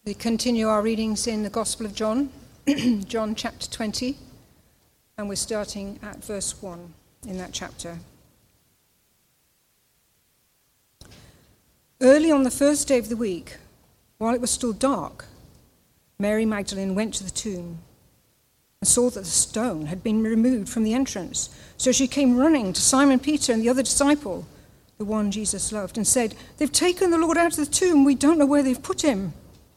We continue our readings in the Gospel of John, John chapter 20, and we're starting at verse 1 in that chapter. Early on the first day of the week, while it was still dark, Mary Magdalene went to the tomb and saw that the stone had been removed from the entrance. So she came running to Simon Peter and the other disciple, the one Jesus loved, and said, "They've taken the Lord out of the tomb. We don't know where they've put him."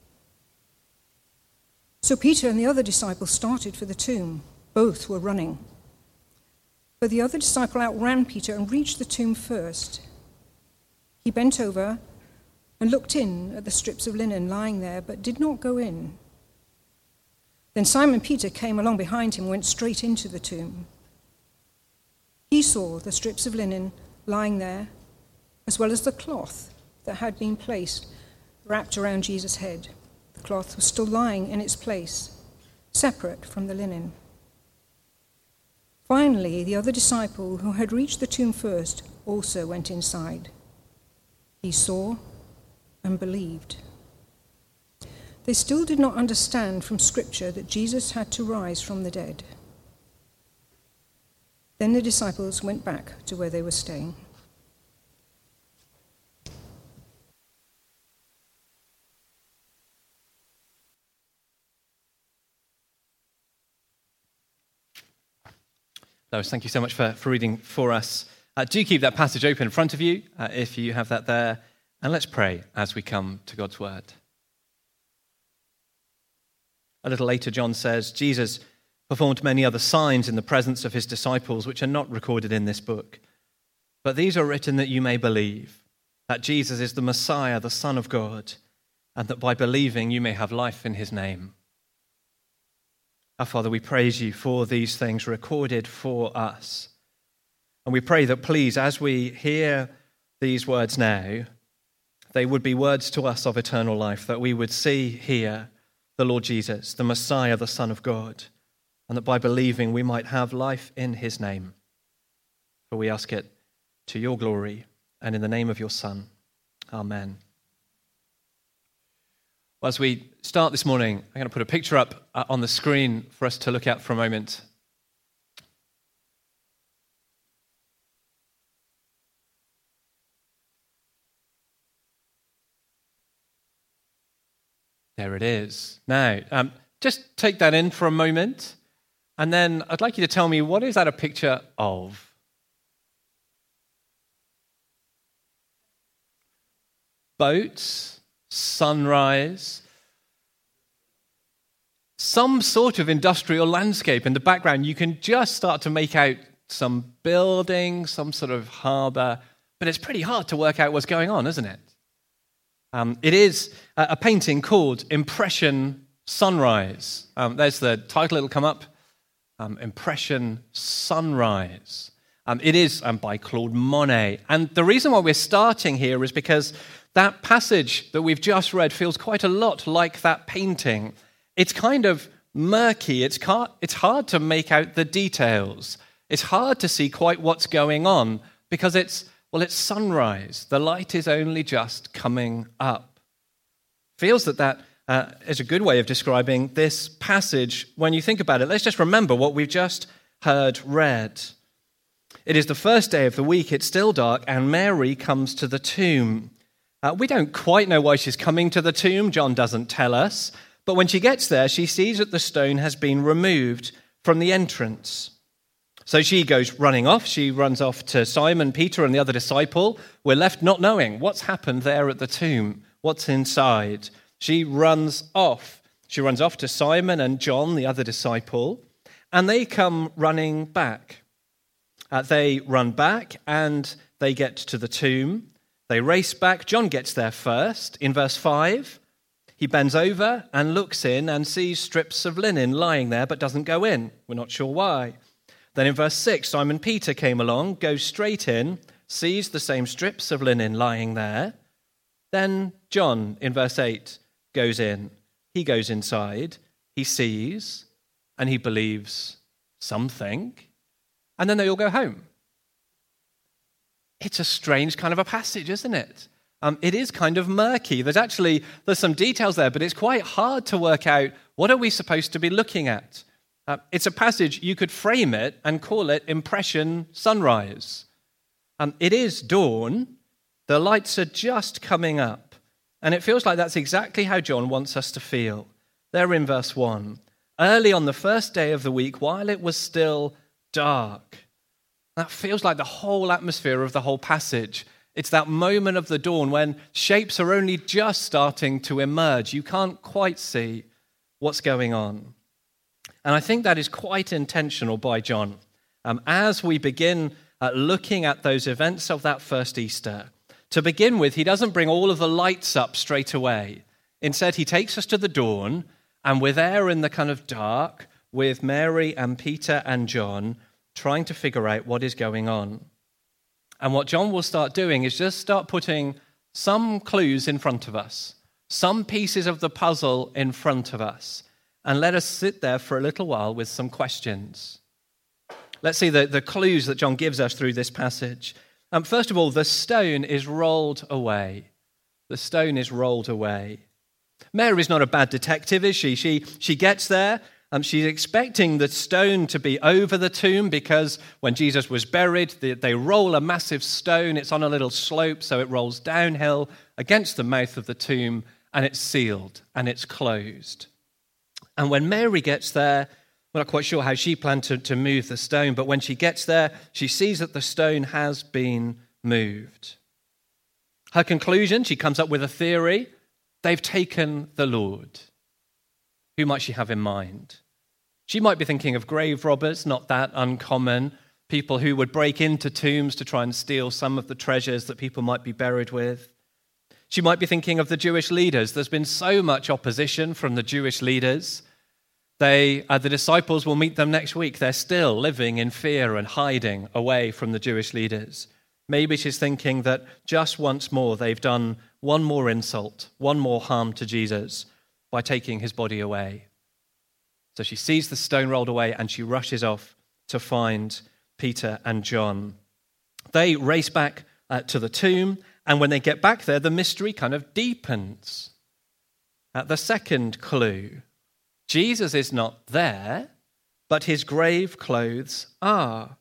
So Peter and the other disciple started for the tomb. Both were running. But the other disciple outran Peter and reached the tomb first. He bent over and looked in at the strips of linen lying there, but did not go in. Then Simon Peter came along behind him and went straight into the tomb. He saw the strips of linen lying there, as well as the cloth that had been placed, wrapped around Jesus' head. The cloth was still lying in its place, separate from the linen. Finally, the other disciple who had reached the tomb first also went inside. He saw and believed. They still did not understand from Scripture that Jesus had to rise from the dead. Then the disciples went back to where they were staying. Lois, thank you so much for reading for us. Do keep that passage open in front of you if you have that there. And let's pray as we come to God's word. A little later, John says, Jesus performed many other signs in the presence of his disciples, which are not recorded in this book. But these are written that you may believe that Jesus is the Messiah, the Son of God, and that by believing you may have life in his name. Our Father, we praise you for these things recorded for us. And we pray that please, as we hear these words now, they would be words to us of eternal life, that we would see here the Lord Jesus, the Messiah, the Son of God, and that by believing we might have life in his name. For we ask it to your glory and in the name of your Son. Amen. Well, as we start this morning, I'm going to put a picture up on the screen for us to look at for a moment. There it is. Now, just take that in for a moment, and then I'd like you to tell me, what is that a picture of? Boats, sunrise, some sort of industrial landscape in the background. You can just start to make out some building, some sort of harbour, but it's pretty hard to work out what's going on, isn't it? It is a painting called Impression Sunrise. There's the title, it'll come up. Impression Sunrise. It is by Claude Monet. And the reason why we're starting here is because that passage that we've just read feels quite a lot like that painting. It's kind of murky. It's hard to make out the details. It's hard to see quite what's going on because it's sunrise. The light is only just coming up. Feels that is a good way of describing this passage when you think about it. Let's just remember what we've just heard read. It is the first day of the week. It's still dark, and Mary comes to the tomb. We don't quite know why she's coming to the tomb. John doesn't tell us. But when she gets there, she sees that the stone has been removed from the entrance. So she goes running off. She runs off to Simon, Peter, and the other disciple. We're left not knowing what's happened there at the tomb, what's inside. She runs off. She runs off to Simon and John, the other disciple, and they come running back. They run back and they get to the tomb. They race back. John gets there first. In verse 5, he bends over and looks in and sees strips of linen lying there but doesn't go in. We're not sure why. Then in verse 6, Simon Peter came along, goes straight in, sees the same strips of linen lying there. Then John, in verse 8, goes in. He goes inside, he sees, and he believes something, and then they all go home. It's a strange kind of a passage, isn't it? it is kind of murky. There's some details there, but it's quite hard to work out what are we supposed to be looking at. It's a passage, you could frame it and call it Impression Sunrise. It is dawn, the lights are just coming up, and it feels like that's exactly how John wants us to feel. There in verse 1, early on the first day of the week, while it was still dark. That feels like the whole atmosphere of the whole passage. It's that moment of the dawn when shapes are only just starting to emerge. You can't quite see what's going on. And I think that is quite intentional by John. As we begin looking at those events of that first Easter, to begin with, he doesn't bring all of the lights up straight away. Instead, he takes us to the dawn, and we're there in the kind of dark with Mary and Peter and John trying to figure out what is going on. And what John will start doing is just start putting some clues in front of us, some pieces of the puzzle in front of us, and let us sit there for a little while with some questions. Let's see the clues that John gives us through this passage. First of all, the stone is rolled away. The stone is rolled away. Mary's not a bad detective, is she? She gets there. She's expecting the stone to be over the tomb because when Jesus was buried, they roll a massive stone. It's on a little slope, so it rolls downhill against the mouth of the tomb, and it's sealed, and it's closed. And when Mary gets there, we're not quite sure how she planned to move the stone, but when she gets there, she sees that the stone has been moved. Her conclusion, she comes up with a theory. They've taken the Lord. Who might she have in mind? She might be thinking of grave robbers, not that uncommon, people who would break into tombs to try and steal some of the treasures that people might be buried with. She might be thinking of the Jewish leaders. There's been so much opposition from the Jewish leaders. The disciples will meet them next week. They're still living in fear and hiding away from the Jewish leaders. Maybe she's thinking that just once more they've done one more insult, one more harm to Jesus by taking his body away. So she sees the stone rolled away and she rushes off to find Peter and John. They race back to the tomb, and when they get back there, the mystery kind of deepens. The second clue, Jesus is not there, but his grave clothes are.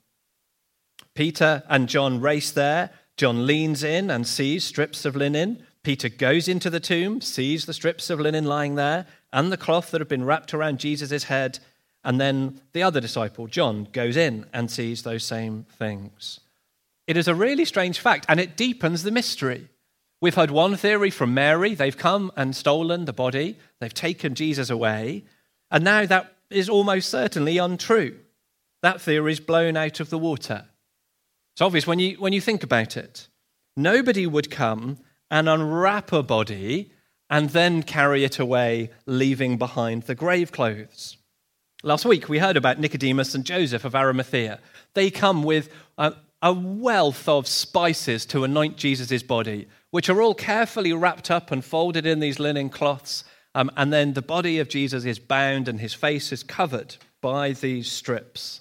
Peter and John race there. John leans in and sees strips of linen. Peter goes into the tomb, sees the strips of linen lying there and the cloth that had been wrapped around Jesus' head. And then the other disciple, John, goes in and sees those same things. It is a really strange fact, and it deepens the mystery. We've heard one theory from Mary. They've come and stolen the body. They've taken Jesus away. And now that is almost certainly untrue. That theory is blown out of the water. It's obvious when you think about it. Nobody would come and unwrap a body and then carry it away, leaving behind the grave clothes. Last week, we heard about Nicodemus and Joseph of Arimathea. They come with a wealth of spices to anoint Jesus' body, which are all carefully wrapped up and folded in these linen cloths. And then the body of Jesus is bound and his face is covered by these strips.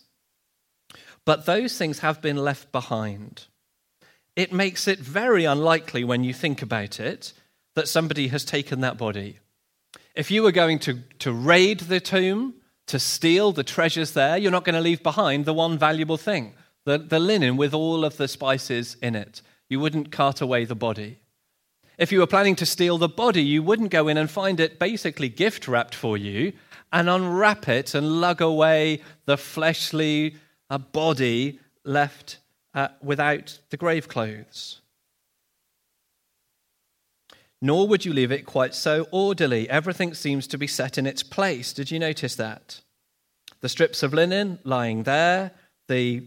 But those things have been left behind. It makes it very unlikely when you think about it that somebody has taken that body. If you were going to raid the tomb, to steal the treasures there, you're not going to leave behind the one valuable thing, the linen with all of the spices in it. You wouldn't cart away the body. If you were planning to steal the body, you wouldn't go in and find it basically gift wrapped for you and unwrap it and lug away the fleshly body left without the grave clothes. Nor would you leave it quite so orderly. Everything seems to be set in its place. Did you notice that? The strips of linen lying there, the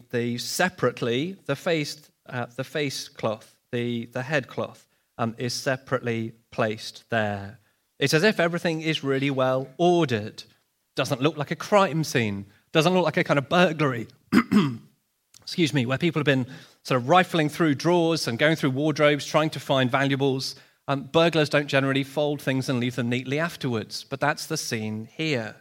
face cloth, the head cloth is separately placed there. It's as if everything is really well ordered. Doesn't look like a crime scene. Doesn't look like a kind of burglary. Excuse me, where people have been sort of rifling through drawers and going through wardrobes trying to find valuables. Burglars don't generally fold things and leave them neatly afterwards, but that's the scene here.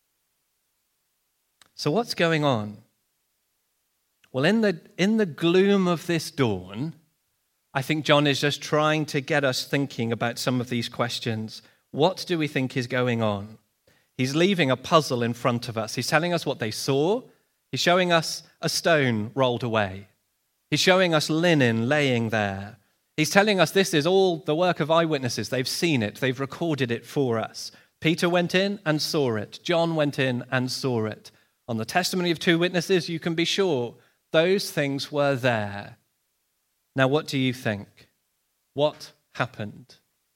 So what's going on? Well, in the gloom of this dawn, I think John is just trying to get us thinking about some of these questions. What do we think is going on? He's leaving a puzzle in front of us. He's telling us what they saw. He's showing us a stone rolled away. He's showing us linen laying there. He's telling us this is all the work of eyewitnesses. They've seen it. They've recorded it for us. Peter went in and saw it. John went in and saw it. On the testimony of 2 witnesses, you can be sure those things were there. Now, what do you think? What happened?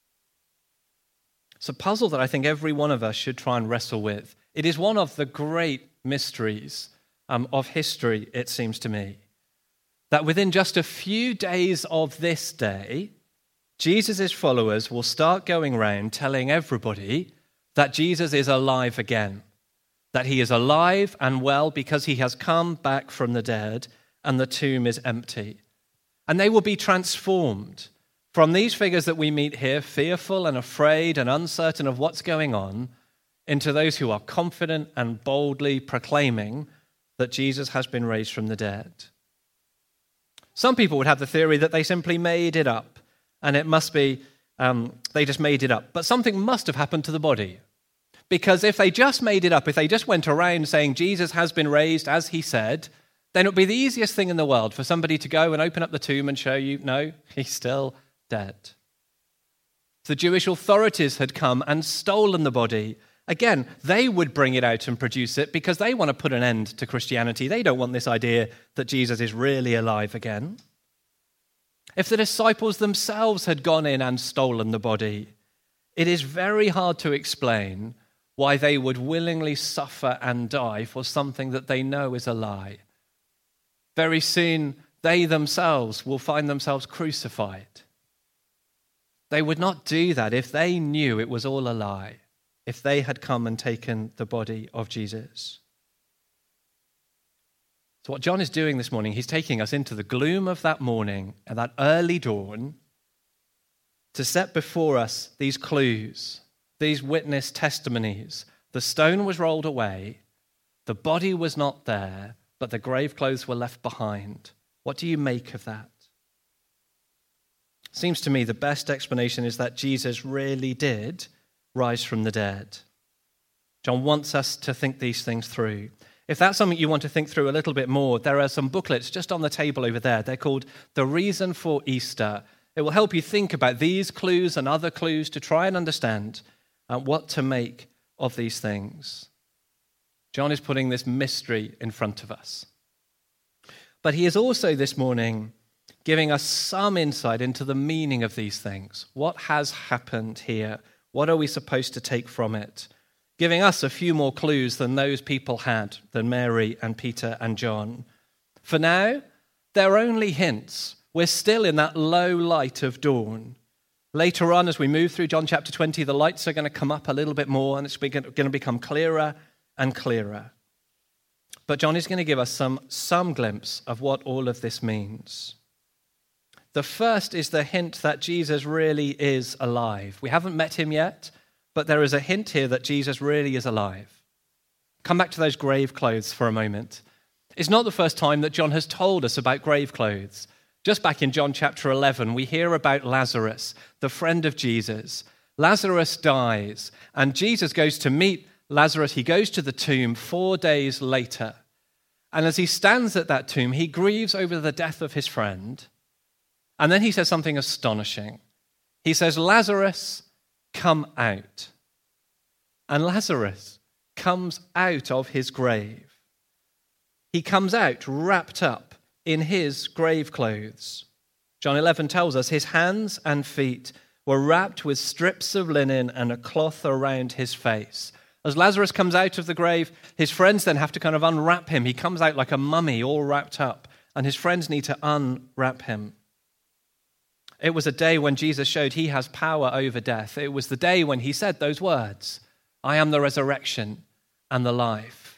It's a puzzle that I think every one of us should try and wrestle with. It is one of the great mysteries of history, it seems to me, that within just a few days of this day, Jesus' followers will start going around telling everybody that Jesus is alive again, that he is alive and well because he has come back from the dead and the tomb is empty. And they will be transformed from these figures that we meet here, fearful and afraid and uncertain of what's going on, into those who are confident and boldly proclaiming that Jesus has been raised from the dead. Some people would have the theory that they simply made it up, and it must be they just made it up. But something must have happened to the body. Because if they just made it up, if they just went around saying Jesus has been raised as he said, then it would be the easiest thing in the world for somebody to go and open up the tomb and show you, no, he's still dead. If the Jewish authorities had come and stolen the body, again, they would bring it out and produce it because they want to put an end to Christianity. They don't want this idea that Jesus is really alive again. If the disciples themselves had gone in and stolen the body, it is very hard to explain why they would willingly suffer and die for something that they know is a lie. Very soon, they themselves will find themselves crucified. They would not do that if they knew it was all a lie, if they had come and taken the body of Jesus. So what John is doing this morning, he's taking us into the gloom of that morning and that early dawn to set before us these clues, these witness testimonies. The stone was rolled away, the body was not there, but the grave clothes were left behind. What do you make of that? Seems to me the best explanation is that Jesus really did rise from the dead. John wants us to think these things through. If that's something you want to think through a little bit more, there are some booklets just on the table over there. They're called The Reason for Easter. It will help you think about these clues and other clues to try and understand what to make of these things. John is putting this mystery in front of us. But he is also this morning giving us some insight into the meaning of these things. What has happened here? What are we supposed to take from it? Giving us a few more clues than those people had, than Mary and Peter and John. For now, they're only hints. We're still in that low light of dawn. Later on, as we move through John chapter 20, the lights are going to come up a little bit more, and it's going to become clearer and clearer. But John is going to give us some glimpse of what all of this means. The first is the hint that Jesus really is alive. We haven't met him yet, but there is a hint here that Jesus really is alive. Come back to those grave clothes for a moment. It's not the first time that John has told us about grave clothes. Just back in John chapter 11, we hear about Lazarus, the friend of Jesus. Lazarus dies, and Jesus goes to meet Lazarus. He goes to the tomb 4 days later. And as he stands at that tomb, he grieves over the death of his friend. And then he says something astonishing. He says, Lazarus, come out. And Lazarus comes out of his grave. He comes out wrapped up in his grave clothes. John 11 tells us his hands and feet were wrapped with strips of linen and a cloth around his face. As Lazarus comes out of the grave, his friends then have to kind of unwrap him. He comes out like a mummy, all wrapped up, and his friends need to unwrap him. It was a day when Jesus showed he has power over death. It was the day when he said those words, I am the resurrection and the life.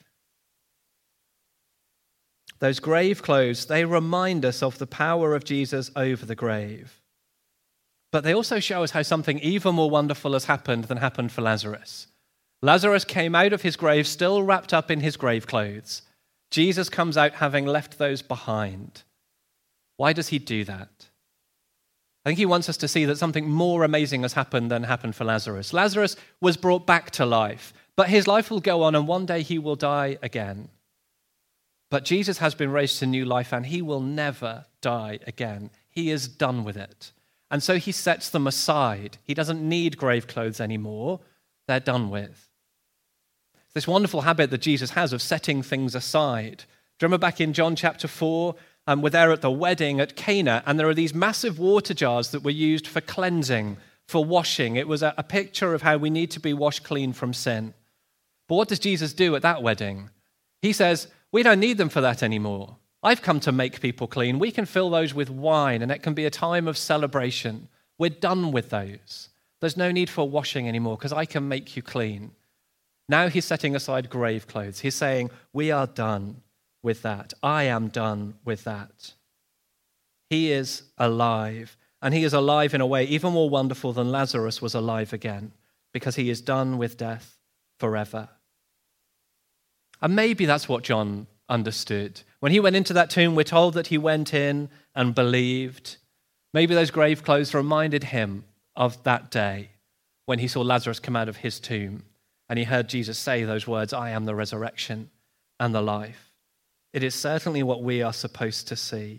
Those grave clothes, they remind us of the power of Jesus over the grave. But they also show us how something even more wonderful has happened than happened for Lazarus. Lazarus came out of his grave still wrapped up in his grave clothes. Jesus comes out having left those behind. Why does he do that? I think he wants us to see that something more amazing has happened than happened for Lazarus. Lazarus was brought back to life, but his life will go on and one day he will die again. But Jesus has been raised to new life and he will never die again. He is done with it. And so he sets them aside. He doesn't need grave clothes anymore. They're done with. This wonderful habit that Jesus has of setting things aside. Do you remember back in John chapter 4, we're there at the wedding at Cana, and there are these massive water jars that were used for cleansing, for washing. It was a picture of how we need to be washed clean from sin. But what does Jesus do at that wedding? He says, we don't need them for that anymore. I've come to make people clean. We can fill those with wine, and it can be a time of celebration. We're done with those. There's no need for washing anymore because I can make you clean. Now he's setting aside grave clothes. He's saying, we are done with that. I am done with that. He is alive, and he is alive in a way even more wonderful than Lazarus was alive again, because he is done with death forever. And maybe that's what John understood. When he went into that tomb, we're told that he went in and believed. Maybe those grave clothes reminded him of that day when he saw Lazarus come out of his tomb, and he heard Jesus say those words, I am the resurrection and the life. It is certainly what we are supposed to see.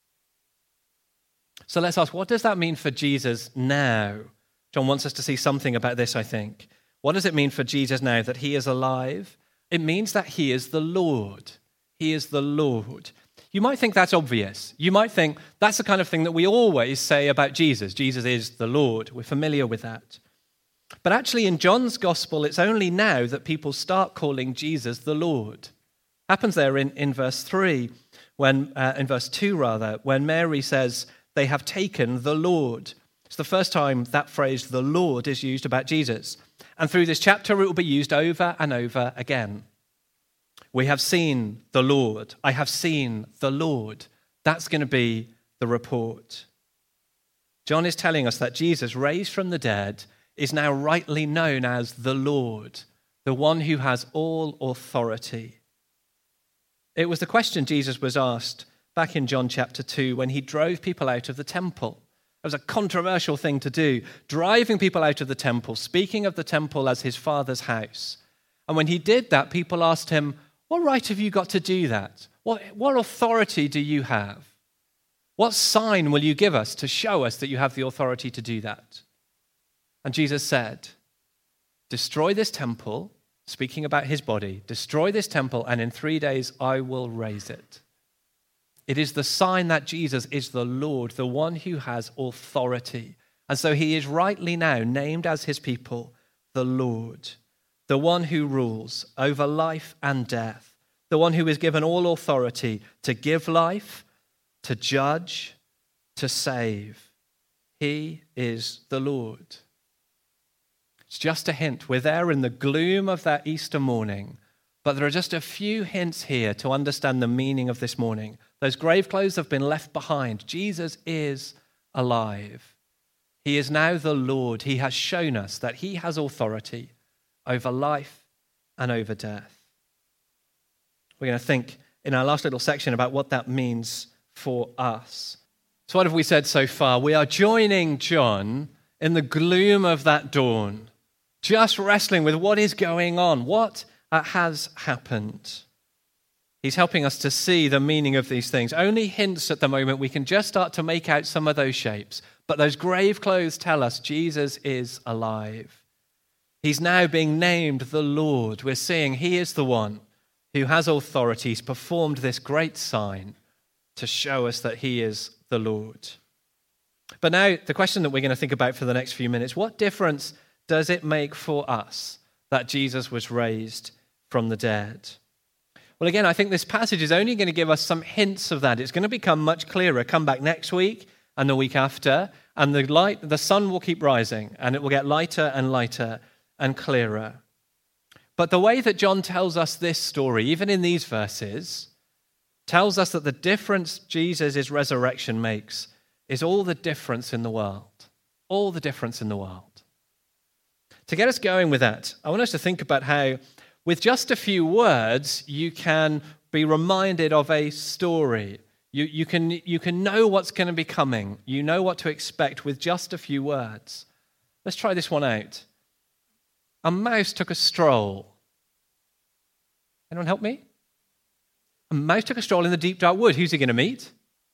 So let's ask, what does that mean for Jesus now? John wants us to see something about this, I think. What does it mean for Jesus now that he is alive? It means that he is the Lord. He is the Lord. You might think that's obvious. You might think that's the kind of thing that we always say about Jesus. Jesus is the Lord. We're familiar with that. But actually in John's gospel, it's only now that people start calling Jesus the Lord. Happens there in verse 3, in verse 2 rather, when Mary says, they have taken the Lord. It's the first time that phrase, the Lord, is used about Jesus. And through this chapter, it will be used over and over again. We have seen the Lord. I have seen the Lord. That's going to be the report. John is telling us that Jesus, raised from the dead, is now rightly known as the Lord, the one who has all authority. It was the question Jesus was asked back in John chapter 2 when he drove people out of the temple. It was a controversial thing to do, driving people out of the temple, speaking of the temple as his Father's house. And when he did that, people asked him, what right have you got to do that? What authority do you have? What sign will you give us to show us that you have the authority to do that? And Jesus said, destroy this temple, speaking about his body, destroy this temple, and in 3 days I will raise it. It is the sign that Jesus is the Lord, the one who has authority. And so he is rightly now named as his people, the Lord, the one who rules over life and death, the one who is given all authority to give life, to judge, to save. He is the Lord. It's just a hint. We're there in the gloom of that Easter morning, but there are just a few hints here to understand the meaning of this morning. Those grave clothes have been left behind. Jesus is alive. He is now the Lord. He has shown us that he has authority over life and over death. We're going to think in our last little section about what that means for us. So what have we said so far? We are joining John in the gloom of that dawn, just wrestling with what is going on, what has happened. He's helping us to see the meaning of these things. Only hints at the moment. We can just start to make out some of those shapes. But those grave clothes tell us Jesus is alive. He's now being named the Lord. We're seeing he is the one who has authority. He's performed this great sign to show us that he is the Lord. But now the question that we're going to think about for the next few minutes, what difference does it make for us that Jesus was raised from the dead? Well, again, I think this passage is only going to give us some hints of that. It's going to become much clearer. Come back next week and the week after, and the sun will keep rising, and it will get lighter and lighter and clearer. But the way that John tells us this story, even in these verses, tells us that the difference Jesus' resurrection makes is all the difference in the world. All the difference in the world. To get us going with that, I want us to think about how, with just a few words, you can be reminded of a story. You can know what's going to be coming. You know what to expect with just a few words. Let's try this one out. A mouse took a stroll. Anyone help me? A mouse took a stroll in the deep, dark wood. Who's he going to meet?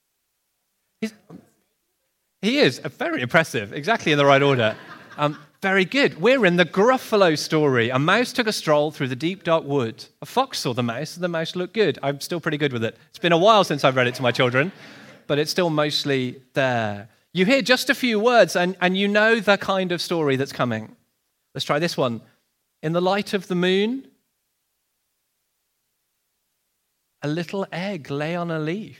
He is. Very impressive. Exactly in the right order. Very good. We're in the Gruffalo story. A mouse took a stroll through the deep, dark wood. A fox saw the mouse, and the mouse looked good. I'm still pretty good with it. It's been a while since I've read it to my children, but it's still mostly there. You hear just a few words, and you know the kind of story that's coming. Let's try this one. In the light of the moon, a little egg lay on a leaf.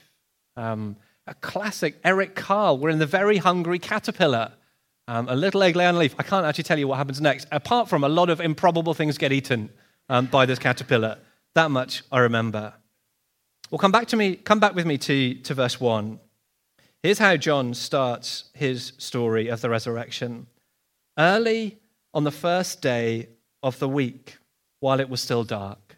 A classic Eric Carle. We're in The Very Hungry Caterpillar. A little egg lay on a leaf. I can't actually tell you what happens next, apart from a lot of improbable things get eaten by this caterpillar. That much I remember. Well, come back with me to verse 1. Here's how John starts his story of the resurrection. Early on the first day of the week, while it was still dark.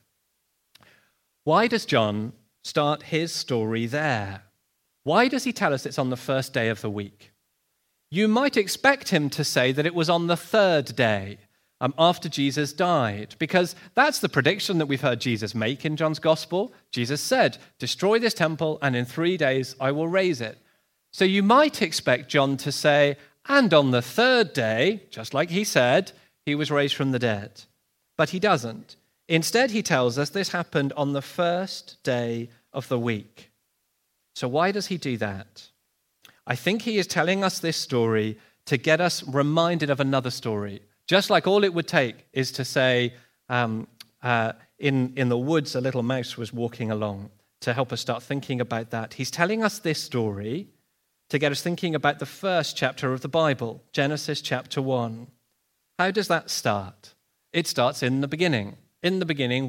Why does John start his story there? Why does he tell us it's on the first day of the week? You might expect him to say that it was on the third day after Jesus died, because that's the prediction that we've heard Jesus make in John's gospel. Jesus said, destroy this temple, and in 3 days I will raise it. So you might expect John to say, and on the third day, just like he said, he was raised from the dead. But he doesn't. Instead, he tells us this happened on the first day of the week. So why does he do that? I think he is telling us this story to get us reminded of another story. Just like all it would take is to say, in the woods, a little mouse was walking along, to help us start thinking about that. He's telling us this story to get us thinking about the first chapter of the Bible, Genesis chapter 1. How does that start? It starts in the beginning. In the beginning,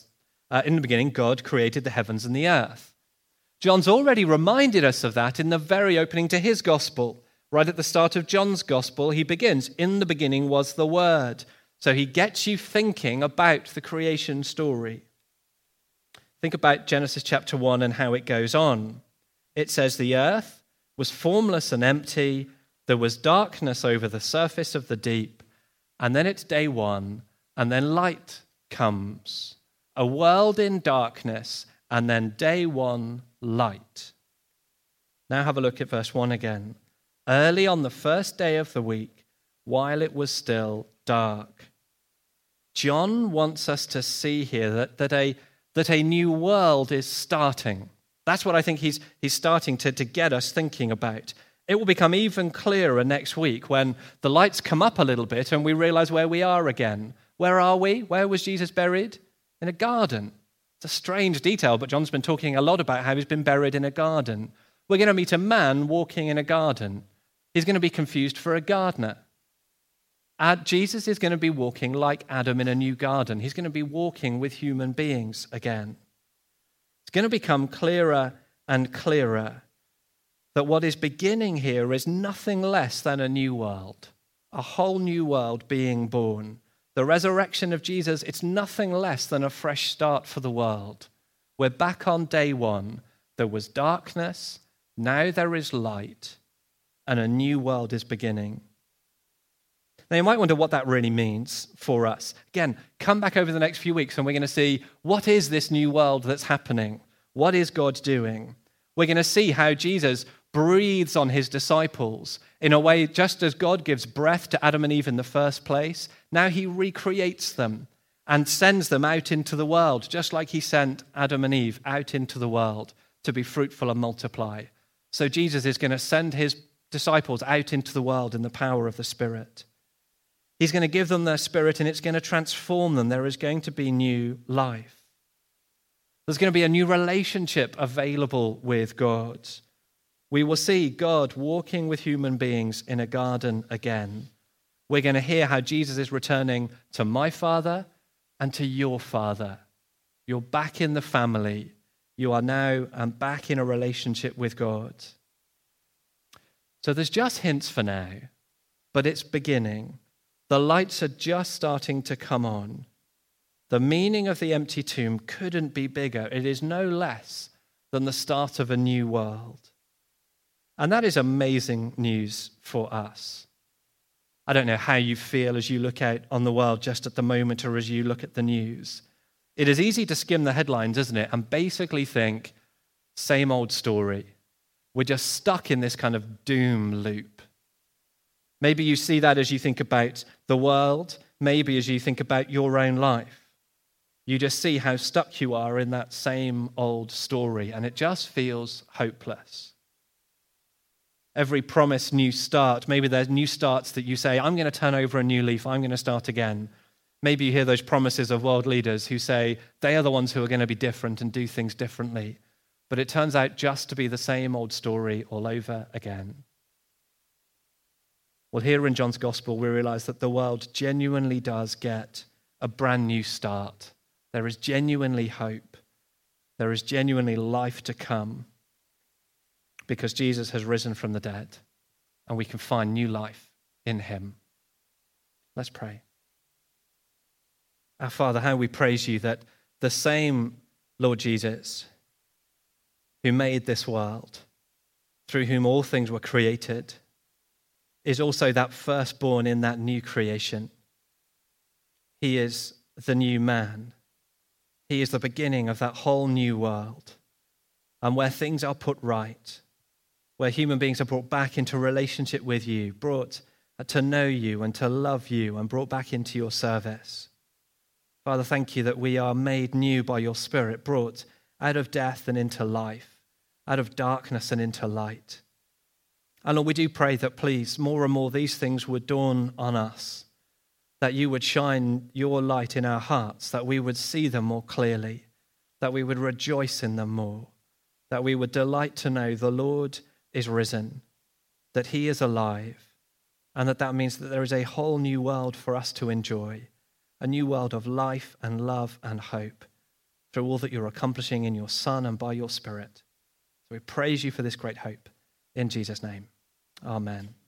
God created the heavens and the earth. John's already reminded us of that in the very opening to his gospel. Right at the start of John's gospel, he begins, in the beginning was the Word. So he gets you thinking about the creation story. Think about Genesis chapter 1 and how it goes on. It says, the earth was formless and empty. There was darkness over the surface of the deep. And then it's day 1, and then light comes. A world in darkness, and then day 1, light. Now have a look at verse 1 again. Early on the first day of the week, while it was still dark. John wants us to see here that a new world is starting. That's what I think he's starting to get us thinking about. It will become even clearer next week when the lights come up a little bit and we realize where we are again. Where are we? Where was Jesus buried? In a garden. It's a strange detail, but John's been talking a lot about how he's been buried in a garden. We're going to meet a man walking in a garden. He's going to be confused for a gardener. Jesus is going to be walking like Adam in a new garden. He's going to be walking with human beings again. It's going to become clearer and clearer that what is beginning here is nothing less than a new world, a whole new world being born. The resurrection of Jesus, it's nothing less than a fresh start for the world. We're back on day 1. There was darkness, now there is light, and a new world is beginning. Now, you might wonder what that really means for us. Again, come back over the next few weeks and we're going to see what is this new world that's happening? What is God doing? We're going to see how Jesus breathes on his disciples in a way just as God gives breath to Adam and Eve in the first place. Now he recreates them and sends them out into the world, just like he sent Adam and Eve out into the world to be fruitful and multiply. So Jesus is going to send his disciples out into the world in the power of the Spirit. He's going to give them their Spirit and it's going to transform them. There is going to be new life. There's going to be a new relationship available with God. We will see God walking with human beings in a garden again. We're going to hear how Jesus is returning to my Father and to your Father. You're back in the family. You are now back in a relationship with God. So there's just hints for now, but it's beginning. The lights are just starting to come on. The meaning of the empty tomb couldn't be bigger. It is no less than the start of a new world. And that is amazing news for us. I don't know how you feel as you look out on the world just at the moment or as you look at the news. It is easy to skim the headlines, isn't it, and basically think, same old story. We're just stuck in this kind of doom loop. Maybe you see that as you think about the world, maybe as you think about your own life. You just see how stuck you are in that same old story, and it just feels hopeless. Every promised new start, maybe there's new starts that you say, I'm going to turn over a new leaf, I'm going to start again. Maybe you hear those promises of world leaders who say they are the ones who are going to be different and do things differently. But it turns out just to be the same old story all over again. Well, here in John's Gospel, we realize that the world genuinely does get a brand new start. There is genuinely hope. There is genuinely life to come because Jesus has risen from the dead and we can find new life in him. Let's pray. Our Father, how we praise you that the same Lord Jesus who made this world, through whom all things were created, is also that firstborn in that new creation. He is the new man. He is the beginning of that whole new world. And where things are put right, where human beings are brought back into relationship with you, brought to know you and to love you and brought back into your service. Father, thank you that we are made new by your Spirit, brought out of death and into life, out of darkness and into light. And Lord, we do pray that please, more and more these things would dawn on us, that you would shine your light in our hearts, that we would see them more clearly, that we would rejoice in them more, that we would delight to know the Lord is risen, that he is alive, and that means that there is a whole new world for us to enjoy, a new world of life and love and hope through all that you're accomplishing in your Son and by your Spirit. So we praise you for this great hope. In Jesus' name, amen.